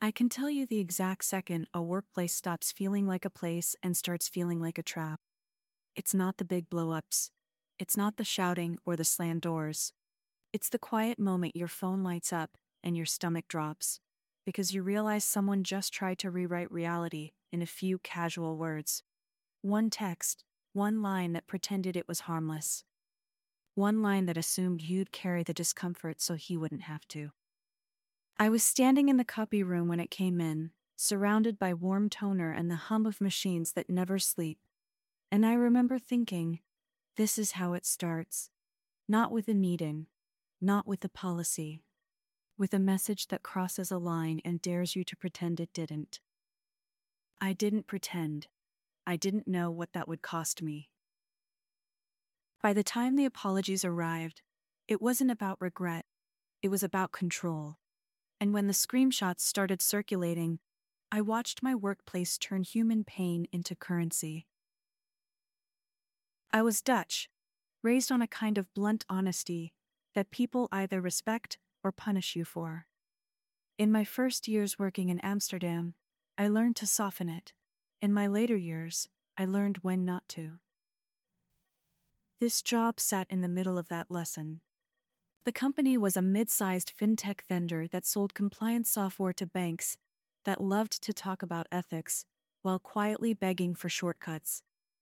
I can tell you the exact second a workplace stops feeling like a place and starts feeling like a trap. It's not the big blow-ups. It's not the shouting or the slammed doors. It's the quiet moment your phone lights up and your stomach drops, because you realize someone just tried to rewrite reality in a few casual words. One text, one line that pretended it was harmless. One line that assumed you'd carry the discomfort so he wouldn't have to. I was standing in the copy room when it came in, surrounded by warm toner and the hum of machines that never sleep. And I remember thinking, this is how it starts. Not with a meeting, not with a policy, with a message that crosses a line and dares you to pretend it didn't. I didn't pretend. I didn't know what that would cost me. By the time the apologies arrived, it wasn't about regret, it was about control. And when the screenshots started circulating, I watched my workplace turn human pain into currency. I was Dutch, raised on a kind of blunt honesty that people either respect or punish you for. In my first years working in Amsterdam, I learned to soften it. In my later years, I learned when not to. This job sat in the middle of that lesson. The company was a mid-sized fintech vendor that sold compliance software to banks that loved to talk about ethics while quietly begging for shortcuts.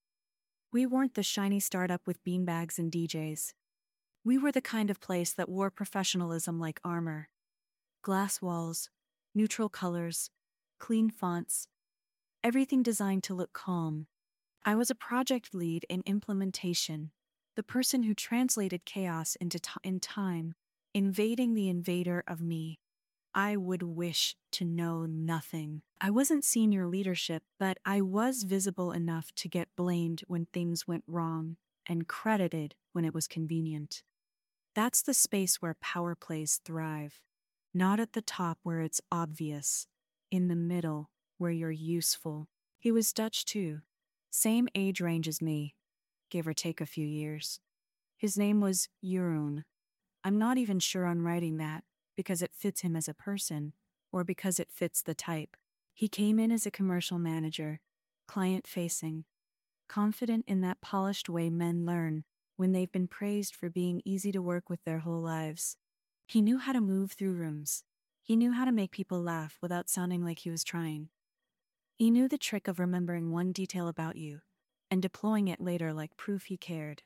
We weren't the shiny startup with beanbags and DJs. We were the kind of place that wore professionalism like armor. Glass walls, neutral colors, clean fonts, everything designed to look calm. I was a project lead in implementation, the person who translated chaos into in time, invading the invader of me. I would wish to know nothing. I wasn't senior leadership, but I was visible enough to get blamed when things went wrong and credited when it was convenient. That's the space where power plays thrive. Not at the top where it's obvious. In the middle where you're useful. He was Dutch too. Same age range as me. Give or take a few years. His name was Jeroen. I'm not even sure I'm writing that because it fits him as a person or because it fits the type. He came in as a commercial manager, client-facing, confident in that polished way men learn when they've been praised for being easy to work with their whole lives. He knew how to move through rooms. He knew how to make people laugh without sounding like he was trying. He knew the trick of remembering one detail about you and deploying it later like proof he cared.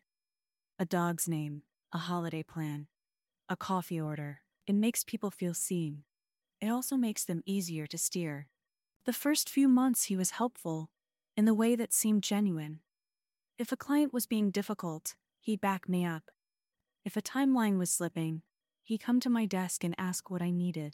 A dog's name, a holiday plan, a coffee order. It makes people feel seen. It also makes them easier to steer. The first few months he was helpful, in the way that seemed genuine. If a client was being difficult, he'd back me up. If a timeline was slipping, he'd come to my desk and ask what I needed.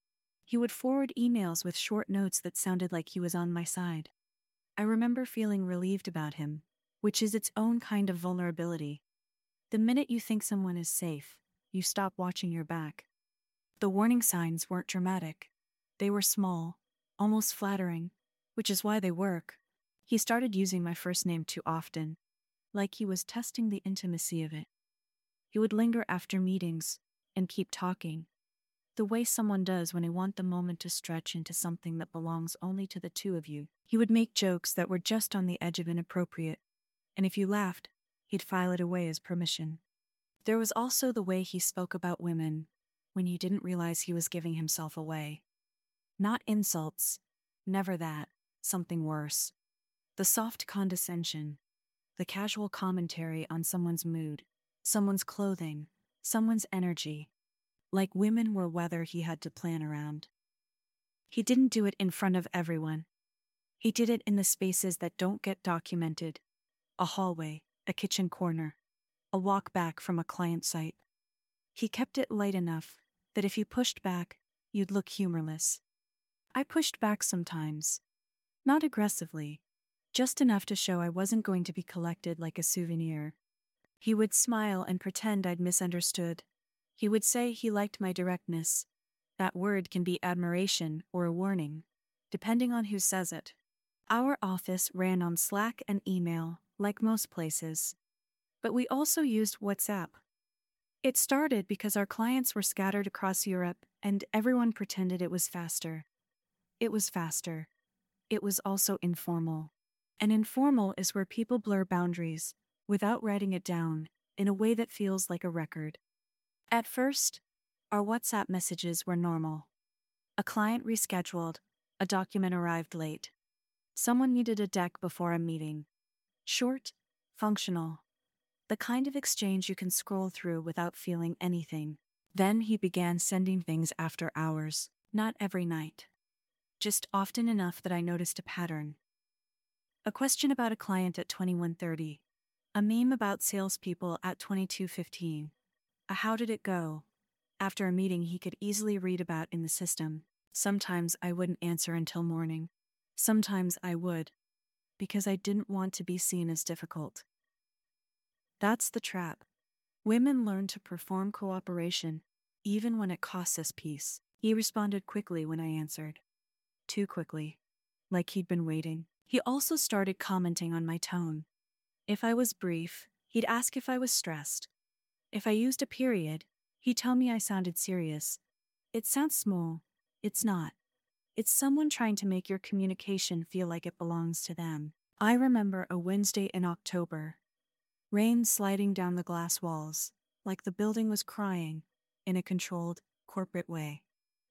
He would forward emails with short notes that sounded like he was on my side. I remember feeling relieved about him, which is its own kind of vulnerability. The minute you think someone is safe, you stop watching your back. The warning signs weren't dramatic. They were small, almost flattering, which is why they work. He started using my first name too often, like he was testing the intimacy of it. He would linger after meetings and keep talking, the way someone does when they want the moment to stretch into something that belongs only to the two of you. He would make jokes that were just on the edge of inappropriate, and if you laughed, he'd file it away as permission. There was also the way he spoke about women, when you didn't realize he was giving himself away. Not insults, never that, something worse. The soft condescension, the casual commentary on someone's mood, someone's clothing, someone's energy, like women were weather he had to plan around. He didn't do it in front of everyone. He did it in the spaces that don't get documented. A hallway, a kitchen corner, a walk back from a client site. He kept it light enough that if you pushed back, you'd look humorless. I pushed back sometimes. Not aggressively, just enough to show I wasn't going to be collected like a souvenir. He would smile and pretend I'd misunderstood. He would say he liked my directness. That word can be admiration or a warning, depending on who says it. Our office ran on Slack and email, like most places. But we also used WhatsApp. It started because our clients were scattered across Europe and everyone pretended it was faster. It was faster. It was also informal. And informal is where people blur boundaries without writing it down in a way that feels like a record. At first, our WhatsApp messages were normal. A client rescheduled, a document arrived late. Someone needed a deck before a meeting. Short, functional. The kind of exchange you can scroll through without feeling anything. Then he began sending things after hours, not every night. Just often enough that I noticed a pattern. A question about a client at 21:30. A meme about salespeople at 22:15. A how did it go? After a meeting he could easily read about in the system. Sometimes I wouldn't answer until morning. Sometimes I would, because I didn't want to be seen as difficult. That's the trap. Women learn to perform cooperation, even when it costs us peace. He responded quickly when I answered. Too quickly. Like he'd been waiting. He also started commenting on my tone. If I was brief, he'd ask if I was stressed. If I used a period, he'd tell me I sounded serious. It sounds small. It's not. It's someone trying to make your communication feel like it belongs to them. I remember a Wednesday in October. Rain sliding down the glass walls, like the building was crying, in a controlled, corporate way.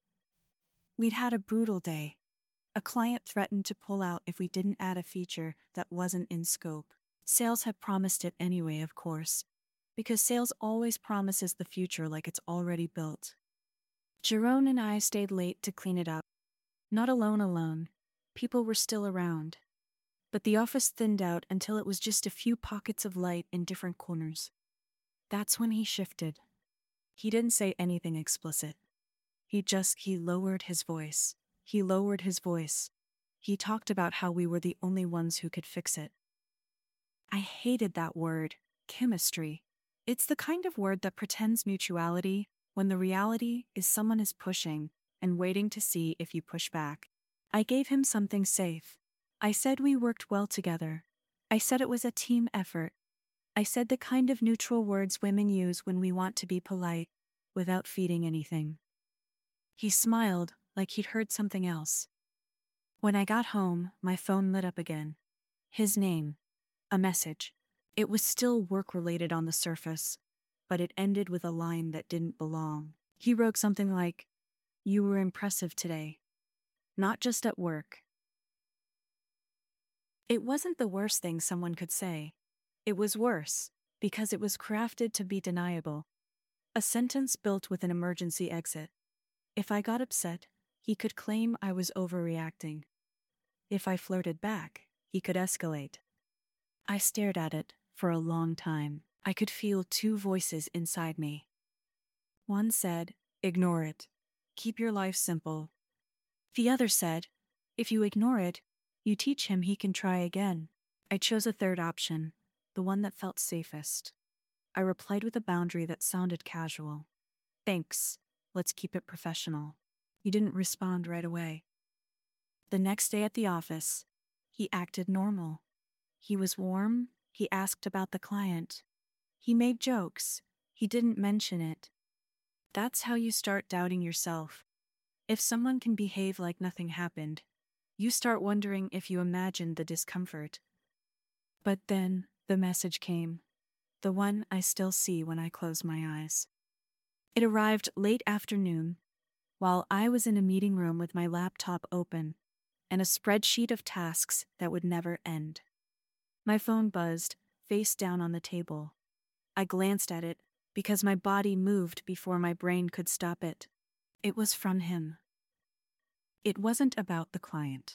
We'd had a brutal day. A client threatened to pull out if we didn't add a feature that wasn't in scope. Sales had promised it anyway, of course, because sales always promises the future like it's already built. Jerome and I stayed late to clean it up. Not alone. People were still around. But the office thinned out until it was just a few pockets of light in different corners. That's when he shifted. He didn't say anything explicit. He lowered his voice. He lowered his voice. He talked about how we were the only ones who could fix it. I hated that word, chemistry. It's the kind of word that pretends mutuality when the reality is someone is pushing and waiting to see if you push back. I gave him something safe. I said we worked well together. I said it was a team effort. I said the kind of neutral words women use when we want to be polite, without feeding anything. He smiled like he'd heard something else. When I got home, my phone lit up again. His name. A message. It was still work-related on the surface, but it ended with a line that didn't belong. He wrote something like, "You were impressive today. Not just at work." It wasn't the worst thing someone could say. It was worse, because it was crafted to be deniable. A sentence built with an emergency exit. If I got upset, he could claim I was overreacting. If I flirted back, he could escalate. I stared at it for a long time. I could feel two voices inside me. One said, "Ignore it. Keep your life simple." The other said, "If you ignore it, you teach him he can try again." I chose a third option, the one that felt safest. I replied with a boundary that sounded casual. "Thanks. Let's keep it professional." He didn't respond right away. The next day at the office, he acted normal. He was warm. He asked about the client. He made jokes. He didn't mention it. That's how you start doubting yourself. If someone can behave like nothing happened, you start wondering if you imagined the discomfort. But then the message came, the one I still see when I close my eyes. It arrived late afternoon, while I was in a meeting room with my laptop open and a spreadsheet of tasks that would never end. My phone buzzed, face down on the table. I glanced at it because my body moved before my brain could stop it. It was from him. It wasn't about the client.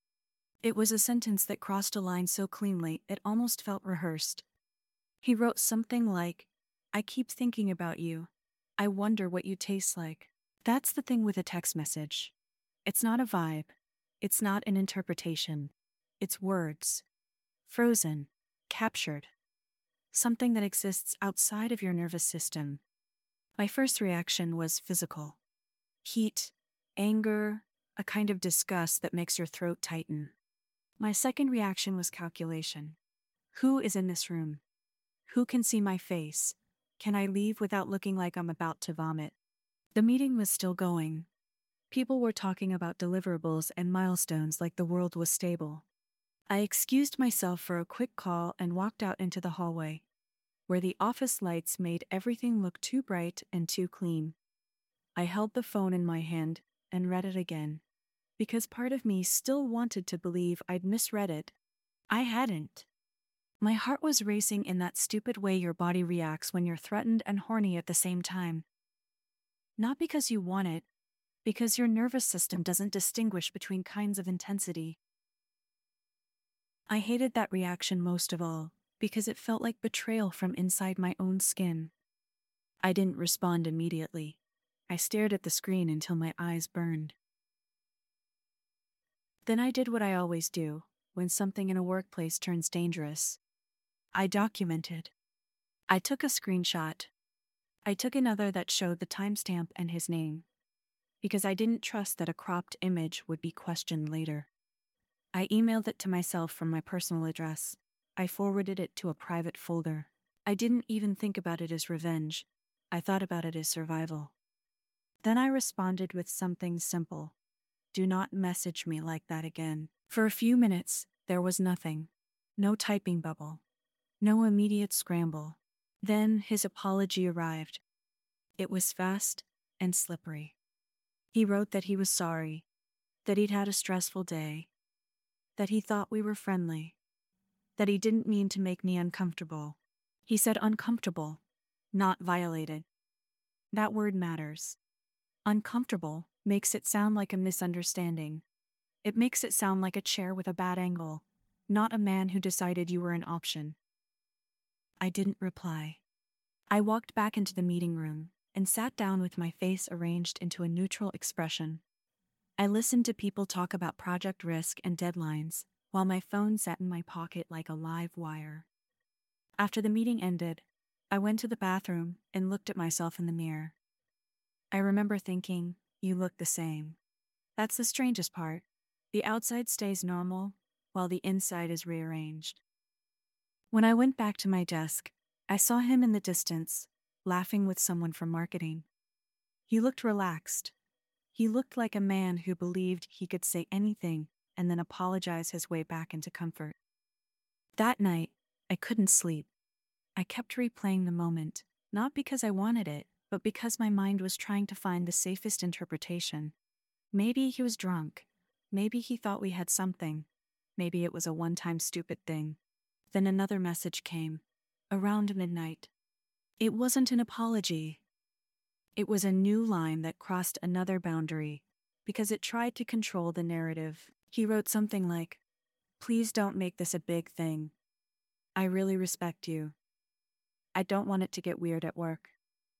It was a sentence that crossed a line so cleanly it almost felt rehearsed. He wrote something like, "I keep thinking about you. I wonder what you taste like." That's the thing with a text message. It's not a vibe. It's not an interpretation. It's words. Frozen. Captured. Something that exists outside of your nervous system. My first reaction was physical. Heat, anger, a kind of disgust that makes your throat tighten. My second reaction was calculation. Who is in this room? Who can see my face? Can I leave without looking like I'm about to vomit? The meeting was still going. People were talking about deliverables and milestones like the world was stable. I excused myself for a quick call and walked out into the hallway, where the office lights made everything look too bright and too clean. I held the phone in my hand and read it again, because part of me still wanted to believe I'd misread it. I hadn't. My heart was racing in that stupid way your body reacts when you're threatened and horny at the same time. Not because you want it, because your nervous system doesn't distinguish between kinds of intensity. I hated that reaction most of all, because it felt like betrayal from inside my own skin. I didn't respond immediately. I stared at the screen until my eyes burned. Then I did what I always do when something in a workplace turns dangerous. I documented. I took a screenshot. I took another that showed the timestamp and his name, because I didn't trust that a cropped image would be questioned later. I emailed it to myself from my personal address. I forwarded it to a private folder. I didn't even think about it as revenge. I thought about it as survival. Then I responded with something simple. Do not message me like that again. For a few minutes, there was nothing. No typing bubble. No immediate scramble. Then his apology arrived. It was fast and slippery. He wrote that he was sorry, that he'd had a stressful day, that he thought we were friendly, that he didn't mean to make me uncomfortable. He said uncomfortable, not violated. That word matters. Uncomfortable makes it sound like a misunderstanding. It makes it sound like a chair with a bad angle, not a man who decided you were an option. I didn't reply. I walked back into the meeting room and sat down with my face arranged into a neutral expression. I listened to people talk about project risk and deadlines, while my phone sat in my pocket like a live wire. After the meeting ended, I went to the bathroom and looked at myself in the mirror. I remember thinking, you look the same. That's the strangest part. The outside stays normal, while the inside is rearranged. When I went back to my desk, I saw him in the distance, laughing with someone from marketing. He looked relaxed. He looked like a man who believed he could say anything and then apologize his way back into comfort. That night, I couldn't sleep. I kept replaying the moment, not because I wanted it, but because my mind was trying to find the safest interpretation. Maybe he was drunk. Maybe he thought we had something. Maybe it was a one-time stupid thing. Then another message came, around midnight. It wasn't an apology. It was a new line that crossed another boundary, because it tried to control the narrative. He wrote something like, "Please don't make this a big thing. I really respect you. I don't want it to get weird at work."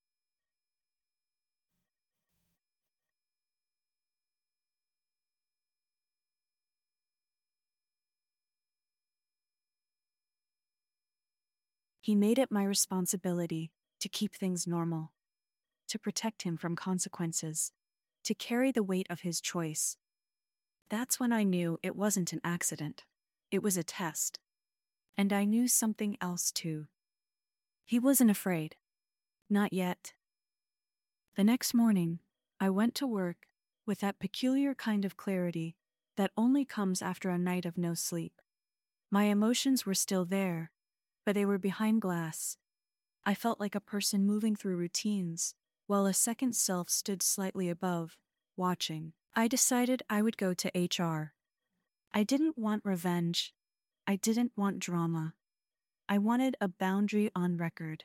He made it my responsibility to keep things normal, to protect him from consequences, to carry the weight of his choice. That's when I knew it wasn't an accident. It was a test. And I knew something else too. He wasn't afraid. Not yet. The next morning, I went to work with that peculiar kind of clarity that only comes after a night of no sleep. My emotions were still there, but they were behind glass. I felt like a person moving through routines, while a second self stood slightly above, watching. I decided I would go to HR. I didn't want revenge. I didn't want drama. I wanted a boundary on record.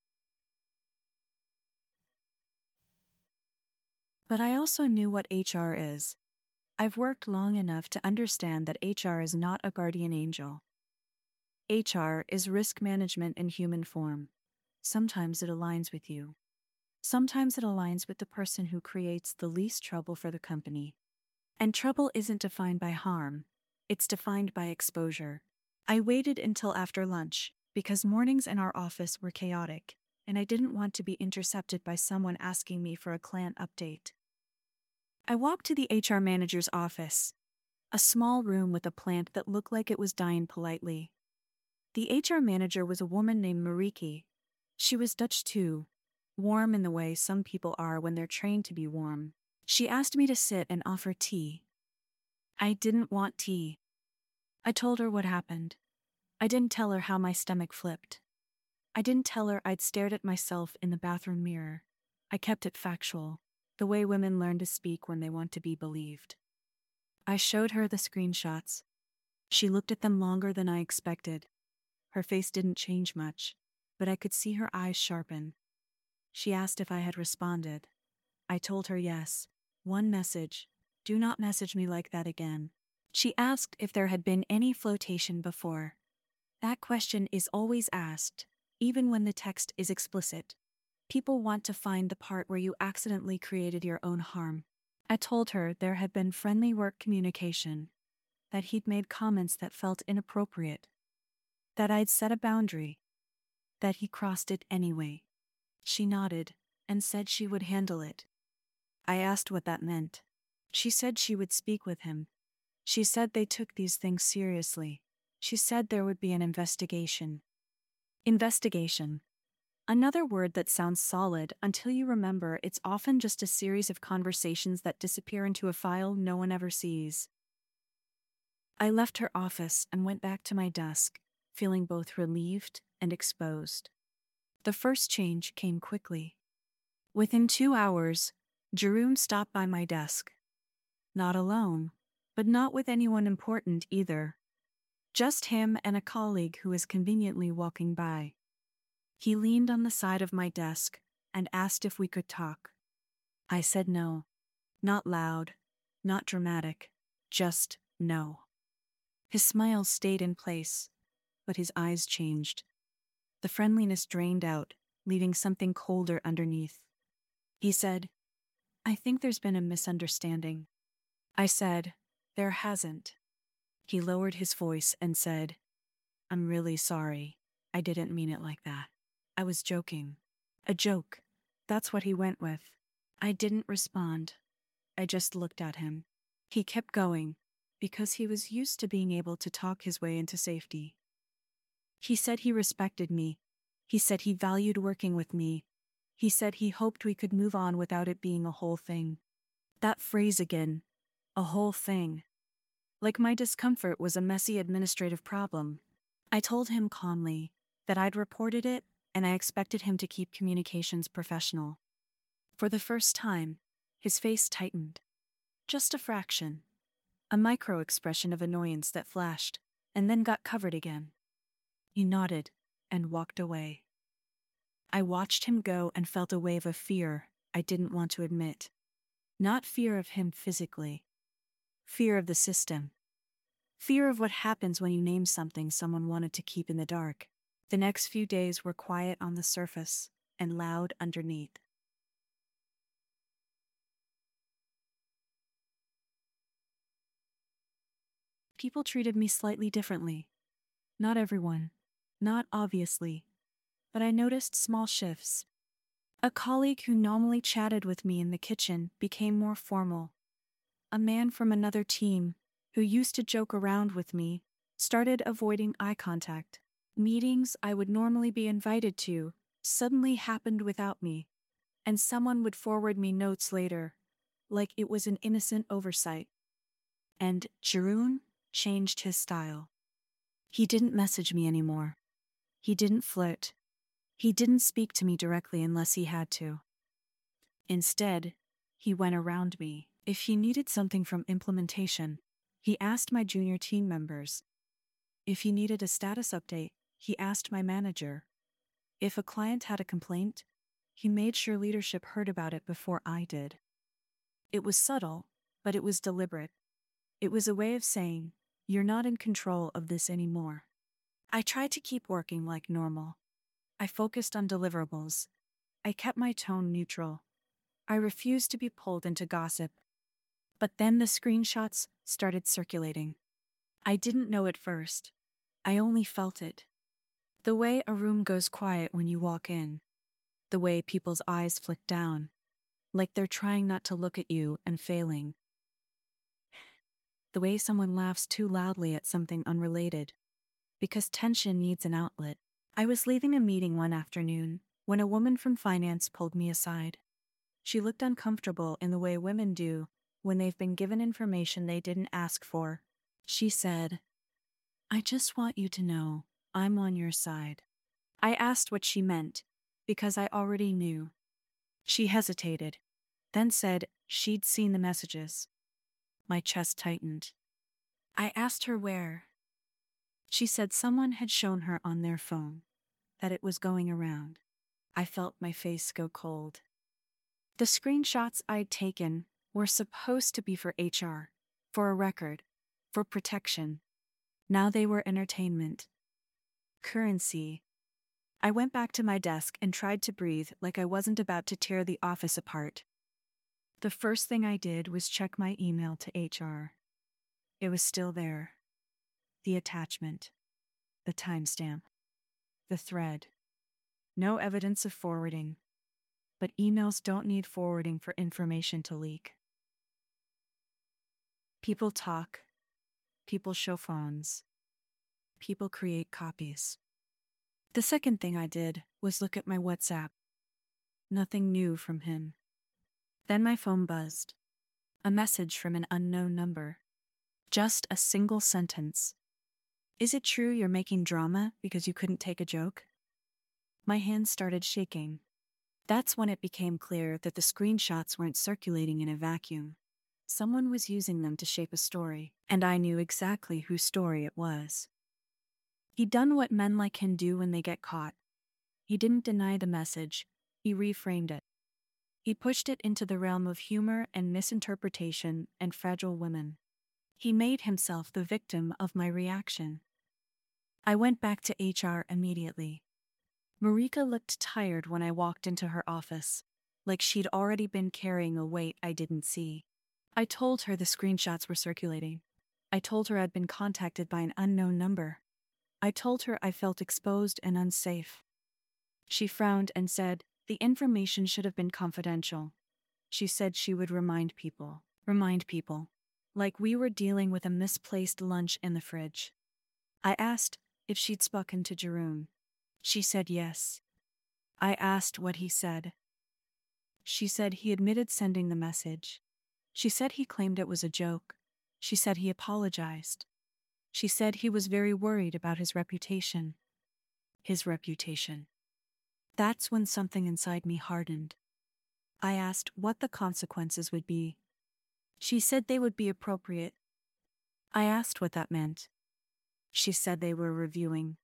But I also knew what HR is. I've worked long enough to understand that HR is not a guardian angel. HR is risk management in human form. Sometimes it aligns with you. Sometimes it aligns with the person who creates the least trouble for the company. And trouble isn't defined by harm. It's defined by exposure. I waited until after lunch, because mornings in our office were chaotic, and I didn't want to be intercepted by someone asking me for a client update. I walked to the HR manager's office, a small room with a plant that looked like it was dying politely. The HR manager was a woman named Marieke. She was Dutch too, warm in the way some people are when they're trained to be warm. She asked me to sit and offer tea. I didn't want tea. I told her what happened. I didn't tell her how my stomach flipped. I didn't tell her I'd stared at myself in the bathroom mirror. I kept it factual, the way women learn to speak when they want to be believed. I showed her the screenshots. She looked at them longer than I expected. Her face didn't change much, but I could see her eyes sharpen. She asked if I had responded. I told her yes. One message. Do not message me like that again. She asked if there had been any flotation before. That question is always asked, even when the text is explicit. People want to find the part where you accidentally created your own harm. I told her there had been friendly work communication, that he'd made comments that felt inappropriate, that I'd set a boundary, that he crossed it anyway. She nodded and said she would handle it. I asked what that meant. She said she would speak with him. She said they took these things seriously. She said there would be an investigation. Investigation. Another word that sounds solid until you remember it's often just a series of conversations that disappear into a file no one ever sees. I left her office and went back to my desk, feeling both relieved and exposed. The first change came quickly. Within 2 hours, Jeroen stopped by my desk. Not alone, but not with anyone important either. Just him and a colleague who was conveniently walking by. He leaned on the side of my desk and asked if we could talk. I said no. Not loud, not dramatic, just no. His smile stayed in place, but his eyes changed. The friendliness drained out, leaving something colder underneath. He said, "I think there's been a misunderstanding." I said, "There hasn't." He lowered his voice and said, "I'm really sorry. I didn't mean it like that. I was joking." A joke. That's what he went with. I didn't respond. I just looked at him. He kept going, because he was used to being able to talk his way into safety. He said he respected me. He said he valued working with me. He said he hoped we could move on without it being a whole thing. That phrase again. A whole thing. Like my discomfort was a messy administrative problem. I told him calmly that I'd reported it and I expected him to keep communications professional. For the first time, his face tightened. Just a fraction. A micro-expression of annoyance that flashed and then got covered again. He nodded and walked away. I watched him go and felt a wave of fear I didn't want to admit. Not fear of him physically. Fear of the system. Fear of what happens when you name something someone wanted to keep in the dark. The next few days were quiet on the surface and loud underneath. People treated me slightly differently. Not everyone. Not obviously. But I noticed small shifts. A colleague who normally chatted with me in the kitchen became more formal. A man from another team, who used to joke around with me, started avoiding eye contact. Meetings I would normally be invited to suddenly happened without me, and someone would forward me notes later, like it was an innocent oversight. And Jeroen changed his style. He didn't message me anymore. He didn't flirt. He didn't speak to me directly unless he had to. Instead, he went around me. If he needed something from implementation, he asked my junior team members. If he needed a status update, he asked my manager. If a client had a complaint, he made sure leadership heard about it before I did. It was subtle, but it was deliberate. It was a way of saying, "You're not in control of this anymore." I tried to keep working like normal. I focused on deliverables. I kept my tone neutral. I refused to be pulled into gossip. But then the screenshots started circulating. I didn't know it first. I only felt it. The way a room goes quiet when you walk in. The way people's eyes flick down, like they're trying not to look at you and failing. The way someone laughs too loudly at something unrelated. Because tension needs an outlet. I was leaving a meeting one afternoon when a woman from finance pulled me aside. She looked uncomfortable in the way women do when they've been given information they didn't ask for. She said, "I just want you to know I'm on your side." I asked what she meant, because I already knew. She hesitated, then said she'd seen the messages. My chest tightened. I asked her where. She said someone had shown her on their phone, that it was going around. I felt my face go cold. The screenshots I'd taken were supposed to be for HR, for a record, for protection. Now they were entertainment. Currency. I went back to my desk and tried to breathe like I wasn't about to tear the office apart. The first thing I did was check my email to HR. It was still there. The attachment. The timestamp. The thread. No evidence of forwarding. But emails don't need forwarding for information to leak. People talk. People show phones. People create copies. The second thing I did was look at my WhatsApp. Nothing new from him. Then my phone buzzed. A message from an unknown number. Just a single sentence. "Is it true you're making drama because you couldn't take a joke?" My hands started shaking. That's when it became clear that the screenshots weren't circulating in a vacuum. Someone was using them to shape a story, and I knew exactly whose story it was. He'd done what men like him do when they get caught. He didn't deny the message, he reframed it. He pushed it into the realm of humor and misinterpretation and fragile women. He made himself the victim of my reaction. I went back to HR immediately. Marika looked tired when I walked into her office, like she'd already been carrying a weight I didn't see. I told her the screenshots were circulating. I told her I'd been contacted by an unknown number. I told her I felt exposed and unsafe. She frowned and said the information should have been confidential. She said she would remind people. Like we were dealing with a misplaced lunch in the fridge. I asked if she'd spoken to Jeroen. She said yes. I asked what he said. She said he admitted sending the message. She said he claimed it was a joke. She said he apologized. She said he was very worried about his reputation. His reputation. That's when something inside me hardened. I asked what the consequences would be. She said they would be appropriate. I asked what that meant. She said they were reviewing.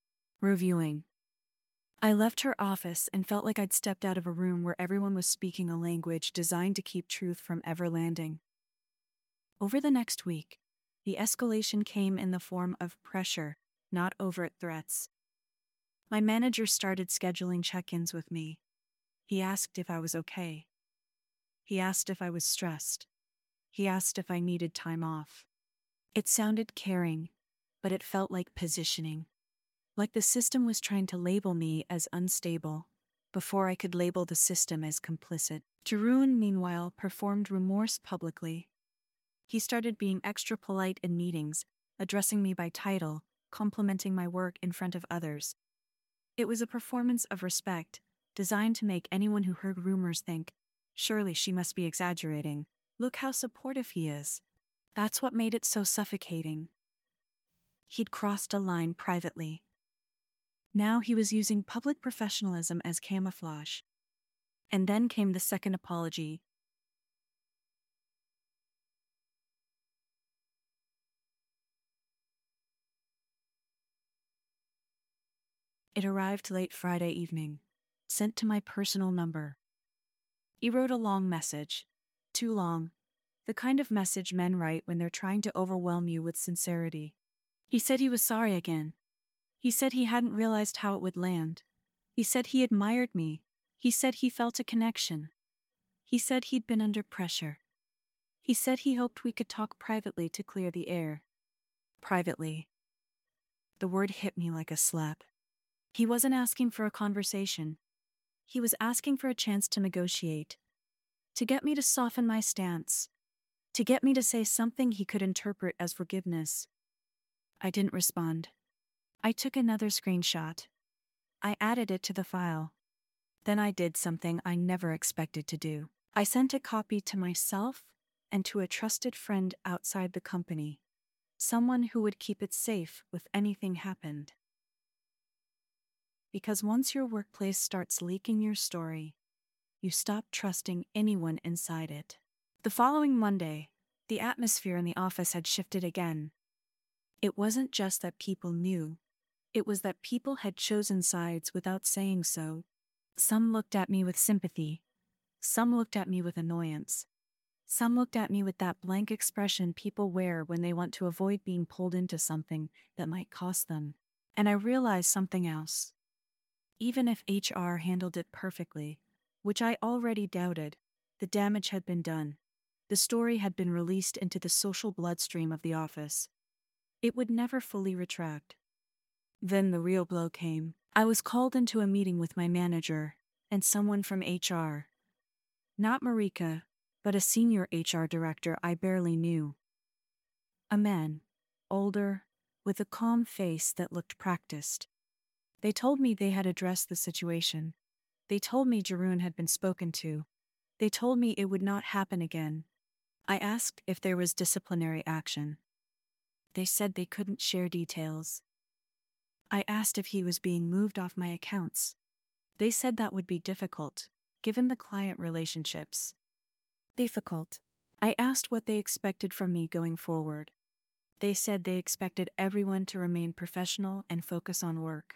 I left her office and felt like I'd stepped out of a room where everyone was speaking a language designed to keep truth from ever landing. Over the next week, the escalation came in the form of pressure, not overt threats. My manager started scheduling check-ins with me. He asked if I was okay. He asked if I was stressed. He asked if I needed time off. It sounded caring, but it felt like positioning. Like the system was trying to label me as unstable, before I could label the system as complicit. Jeroen, meanwhile, performed remorse publicly. He started being extra polite in meetings, addressing me by title, complimenting my work in front of others. It was a performance of respect, designed to make anyone who heard rumors think, surely she must be exaggerating. Look how supportive he is. That's what made it so suffocating. He'd crossed a line privately. Now he was using public professionalism as camouflage. And then came the second apology. It arrived late Friday evening, sent to my personal number. He wrote a long message. Too long. The kind of message men write when they're trying to overwhelm you with sincerity. He said he was sorry again. He said he hadn't realized how it would land. He said he admired me. He said he felt a connection. He said he'd been under pressure. He said he hoped we could talk privately to clear the air. Privately. The word hit me like a slap. He wasn't asking for a conversation. He was asking for a chance to negotiate. To get me to soften my stance. To get me to say something he could interpret as forgiveness. I didn't respond. I took another screenshot. I added it to the file. Then I did something I never expected to do. I sent a copy to myself and to a trusted friend outside the company, someone who would keep it safe if anything happened. Because once your workplace starts leaking your story, you stop trusting anyone inside it. The following Monday, the atmosphere in the office had shifted again. It wasn't just that people knew, it was that people had chosen sides without saying so. Some looked at me with sympathy, some looked at me with annoyance, some looked at me with that blank expression people wear when they want to avoid being pulled into something that might cost them. And I realized something else. Even if HR handled it perfectly, which I already doubted, the damage had been done. The story had been released into the social bloodstream of the office. It would never fully retract. Then the real blow came. I was called into a meeting with my manager and someone from HR. Not Marika, but a senior HR director I barely knew. A man, older, with a calm face that looked practiced. They told me they had addressed the situation. They told me Jeroen had been spoken to. They told me it would not happen again. I asked if there was disciplinary action. They said they couldn't share details. I asked if he was being moved off my accounts. They said that would be difficult, given the client relationships. Difficult. I asked what they expected from me going forward. They said they expected everyone to remain professional and focus on work.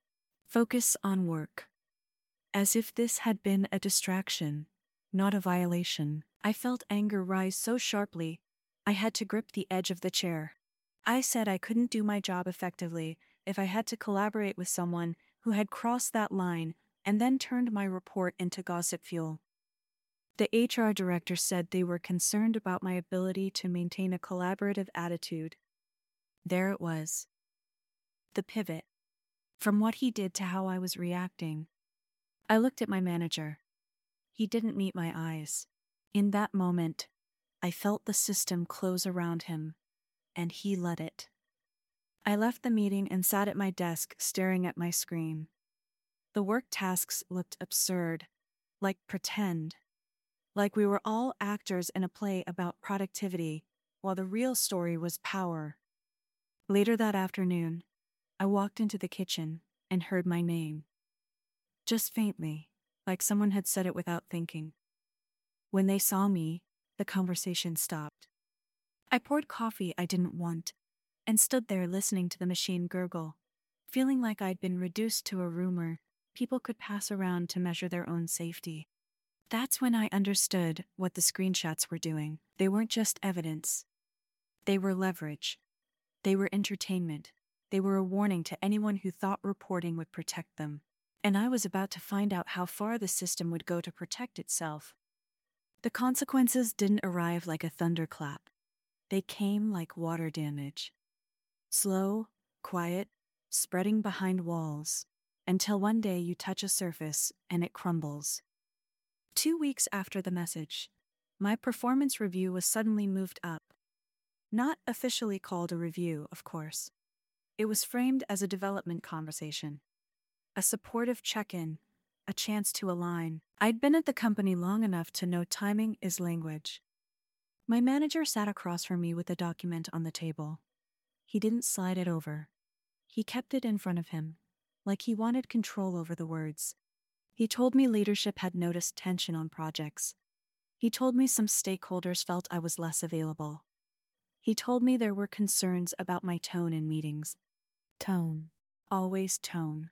Focus on work. As if this had been a distraction, not a violation. I felt anger rise so sharply, I had to grip the edge of the chair. I said I couldn't do my job effectively if I had to collaborate with someone who had crossed that line and then turned my report into gossip fuel. The HR director said they were concerned about my ability to maintain a collaborative attitude. There it was. The pivot. From what he did to how I was reacting. I looked at my manager. He didn't meet my eyes. In that moment, I felt the system close around him, and he let it. I left the meeting and sat at my desk staring at my screen. The work tasks looked absurd, like pretend, like we were all actors in a play about productivity, while the real story was power. Later that afternoon, I walked into the kitchen and heard my name. Just faintly, like someone had said it without thinking. When they saw me, the conversation stopped. I poured coffee I didn't want, and stood there listening to the machine gurgle, feeling like I'd been reduced to a rumor people could pass around to measure their own safety. That's when I understood what the screenshots were doing. They weren't just evidence. They were leverage. They were entertainment. They were a warning to anyone who thought reporting would protect them. And I was about to find out how far the system would go to protect itself. The consequences didn't arrive like a thunderclap. They came like water damage. Slow, quiet, spreading behind walls, until one day you touch a surface and it crumbles. 2 weeks after the message, my performance review was suddenly moved up. Not officially called a review, of course. It was framed as a development conversation. A supportive check-in, a chance to align. I'd been at the company long enough to know timing is language. My manager sat across from me with a document on the table. He didn't slide it over. He kept it in front of him, like he wanted control over the words. He told me leadership had noticed tension on projects. He told me some stakeholders felt I was less available. He told me there were concerns about my tone in meetings. Tone. Always tone.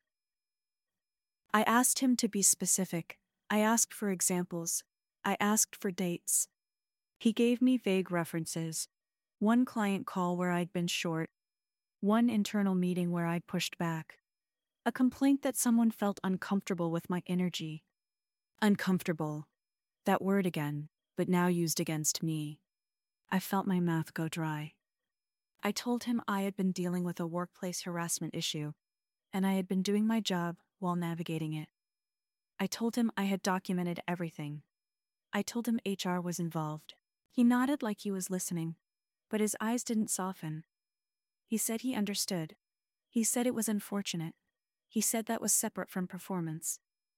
I asked him to be specific. I asked for examples. I asked for dates. He gave me vague references. One client call where I'd been short. One internal meeting where I'd pushed back. A complaint that someone felt uncomfortable with my energy. Uncomfortable. That word again, but now used against me. I felt my mouth go dry. I told him I had been dealing with a workplace harassment issue, and I had been doing my job while navigating it. I told him I had documented everything. I told him HR was involved. He nodded like he was listening, but his eyes didn't soften. He said he understood. He said it was unfortunate. He said that was separate from performance.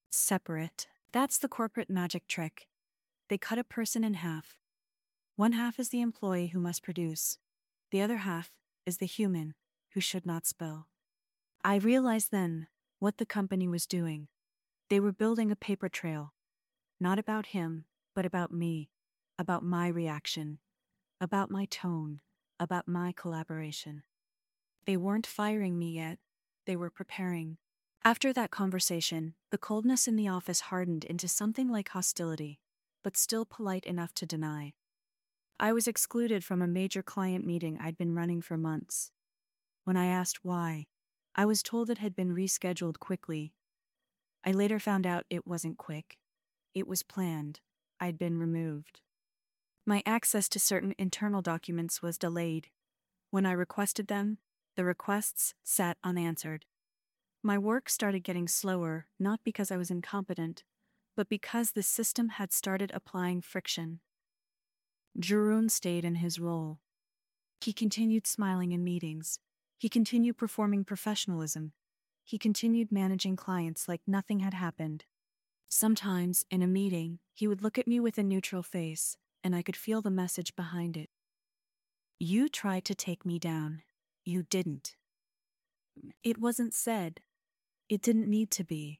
Separate. That's the corporate magic trick. They cut a person in half. One half is the employee who must produce. The other half is the human who should not spill. I realized then what the company was doing. They were building a paper trail. Not about him, but about me. About my reaction. About my tone. About my collaboration. They weren't firing me yet. They were preparing. After that conversation, the coldness in the office hardened into something like hostility, but still polite enough to deny. I was excluded from a major client meeting I'd been running for months. When I asked why, I was told it had been rescheduled quickly. I later found out it wasn't quick. It was planned. I'd been removed. My access to certain internal documents was delayed. When I requested them, the requests sat unanswered. My work started getting slower, not because I was incompetent, but because the system had started applying friction. Jeroen stayed in his role. He continued smiling in meetings. He continued performing professionalism. He continued managing clients like nothing had happened. Sometimes, in a meeting, he would look at me with a neutral face, and I could feel the message behind it. You tried to take me down. You didn't. It wasn't said. It didn't need to be.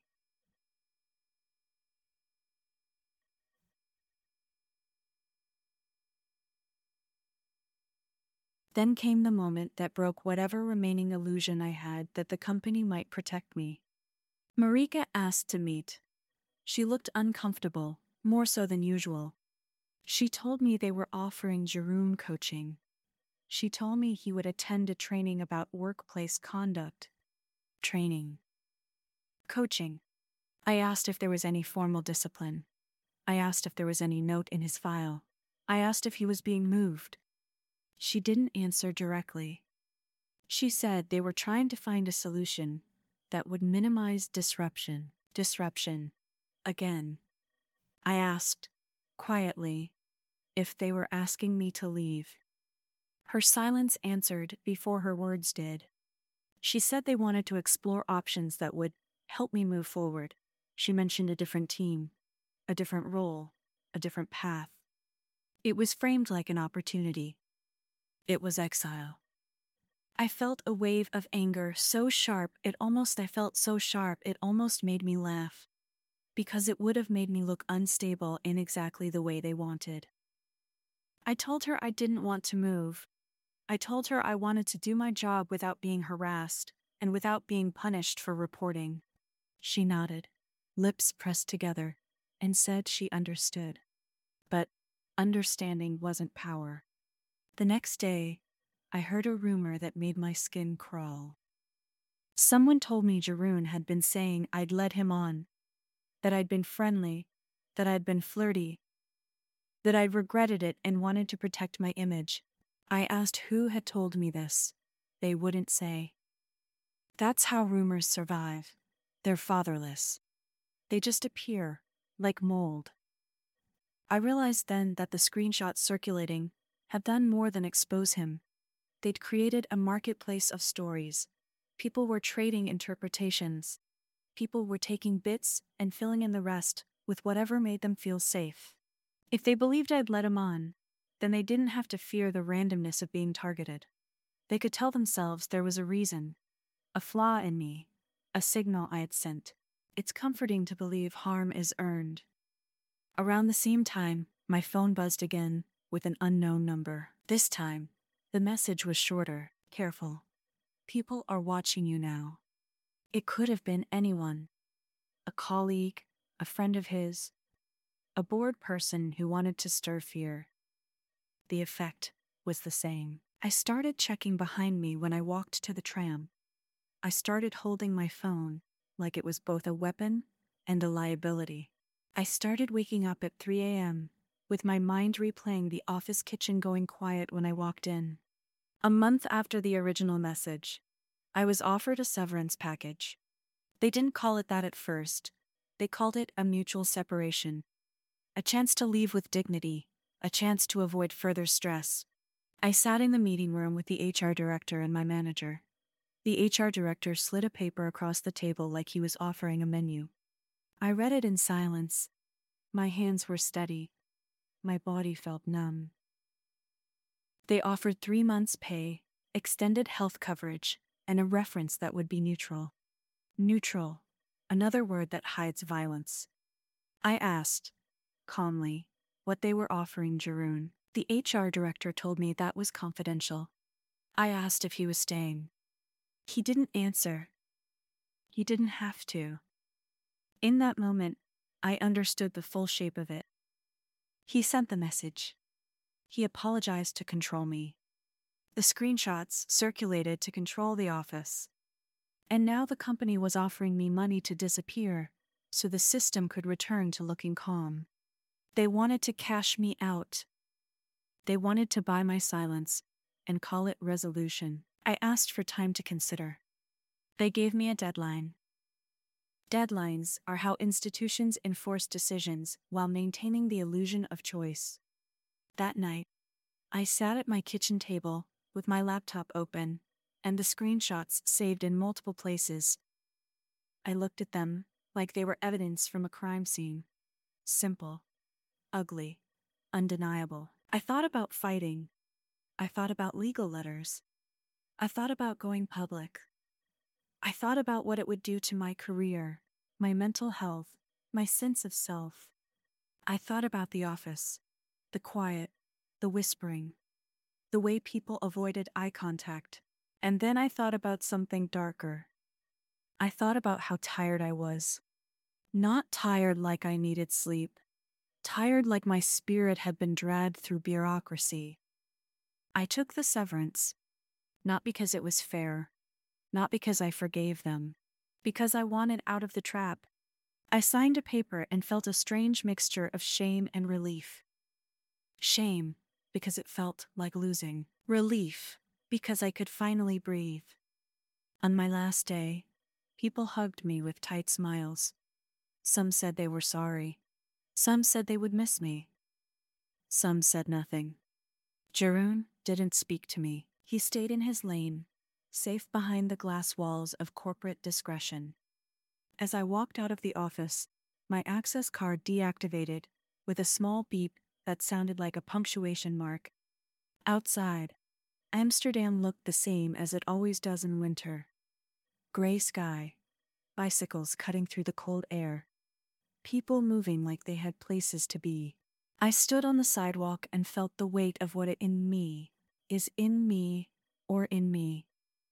Then came the moment that broke whatever remaining illusion I had that the company might protect me. Marika asked to meet. She looked uncomfortable, more so than usual. She told me they were offering Jeroen coaching. She told me he would attend a training about workplace conduct. Training. Coaching. I asked if there was any formal discipline. I asked if there was any note in his file. I asked if he was being moved. She didn't answer directly. She said they were trying to find a solution that would minimize disruption. Disruption. Again. I asked, quietly, if they were asking me to leave. Her silence answered before her words did. She said they wanted to explore options that would help me move forward. She mentioned a different team, a different role, a different path. It was framed like an opportunity. It was exile. I felt a wave of anger so sharp it almost made me laugh, because it would have made me look unstable in exactly the way they wanted. I told her I didn't want to move. I told her I wanted to do my job without being harassed and without being punished for reporting. She nodded, lips pressed together, and said she understood. But understanding wasn't power. The next day, I heard a rumor that made my skin crawl. Someone told me Jeroen had been saying I'd led him on, that I'd been friendly, that I'd been flirty, that I'd regretted it and wanted to protect my image. I asked who had told me this. They wouldn't say. That's how rumors survive. They're fatherless. They just appear, like mold. I realized then that the screenshots circulating had done more than expose him. They'd created a marketplace of stories. People were trading interpretations. People were taking bits and filling in the rest with whatever made them feel safe. If they believed I'd led him on, then they didn't have to fear the randomness of being targeted. They could tell themselves there was a reason, a flaw in me, a signal I had sent. It's comforting to believe harm is earned. Around the same time, my phone buzzed again with an unknown number. This time, the message was shorter, careful. People are watching you now. It could have been anyone. A colleague, a friend of his, a bored person who wanted to stir fear. The effect was the same. I started checking behind me when I walked to the tram. I started holding my phone like it was both a weapon and a liability. I started waking up at 3 a.m., with my mind replaying the office kitchen going quiet when I walked in. A month after the original message, I was offered a severance package. They didn't call it that at first. They called it a mutual separation. A chance to leave with dignity, a chance to avoid further stress. I sat in the meeting room with the HR director and my manager. The HR director slid a paper across the table like he was offering a menu. I read it in silence. My hands were steady. My body felt numb. They offered 3 months' pay, extended health coverage, and a reference that would be neutral. Neutral, another word that hides violence. I asked, calmly, what they were offering Jeroen. The HR director told me that was confidential. I asked if he was staying. He didn't answer. He didn't have to. In that moment, I understood the full shape of it. He sent the message. He apologized to control me. The screenshots circulated to control the office. And now the company was offering me money to disappear, so the system could return to looking calm. They wanted to cash me out. They wanted to buy my silence and call it resolution. I asked for time to consider. They gave me a deadline. Deadlines are how institutions enforce decisions while maintaining the illusion of choice. That night, I sat at my kitchen table with my laptop open and the screenshots saved in multiple places. I looked at them like they were evidence from a crime scene. Simple, ugly, undeniable. I thought about fighting. I thought about legal letters. I thought about going public. I thought about what it would do to my career, my mental health, my sense of self. I thought about the office, the quiet, the whispering, the way people avoided eye contact. And then I thought about something darker. I thought about how tired I was. Not tired like I needed sleep. Tired like my spirit had been dragged through bureaucracy. I took the severance, not because it was fair, not because I forgave them, because I wanted out of the trap. I signed a paper and felt a strange mixture of shame and relief. Shame, because it felt like losing. Relief, because I could finally breathe. On my last day, people hugged me with tight smiles. Some said they were sorry. Some said they would miss me. Some said nothing. Jeroen didn't speak to me. He stayed in his lane, safe behind the glass walls of corporate discretion. As I walked out of the office, my access card deactivated with a small beep that sounded like a punctuation mark. Outside, Amsterdam looked the same as it always does in winter. Gray sky, bicycles cutting through the cold air, people moving like they had places to be. I stood on the sidewalk and felt the weight of what in me is in me or in me.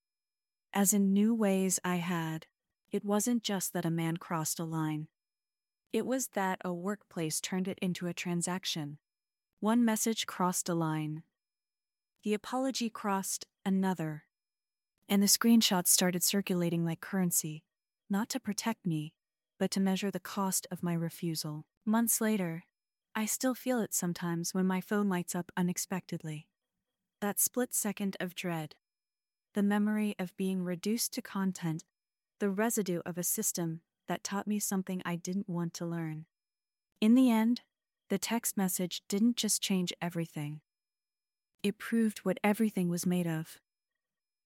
As in new ways I had, it wasn't just that a man crossed a line. It was that a workplace turned it into a transaction. One message crossed a line. The apology crossed another. And the screenshots started circulating like currency, not to protect me, but to measure the cost of my refusal. Months later, I still feel it sometimes when my phone lights up unexpectedly. That split second of dread. The memory of being reduced to content, the residue of a system that taught me something I didn't want to learn. In the end, the text message didn't just change everything. It proved what everything was made of.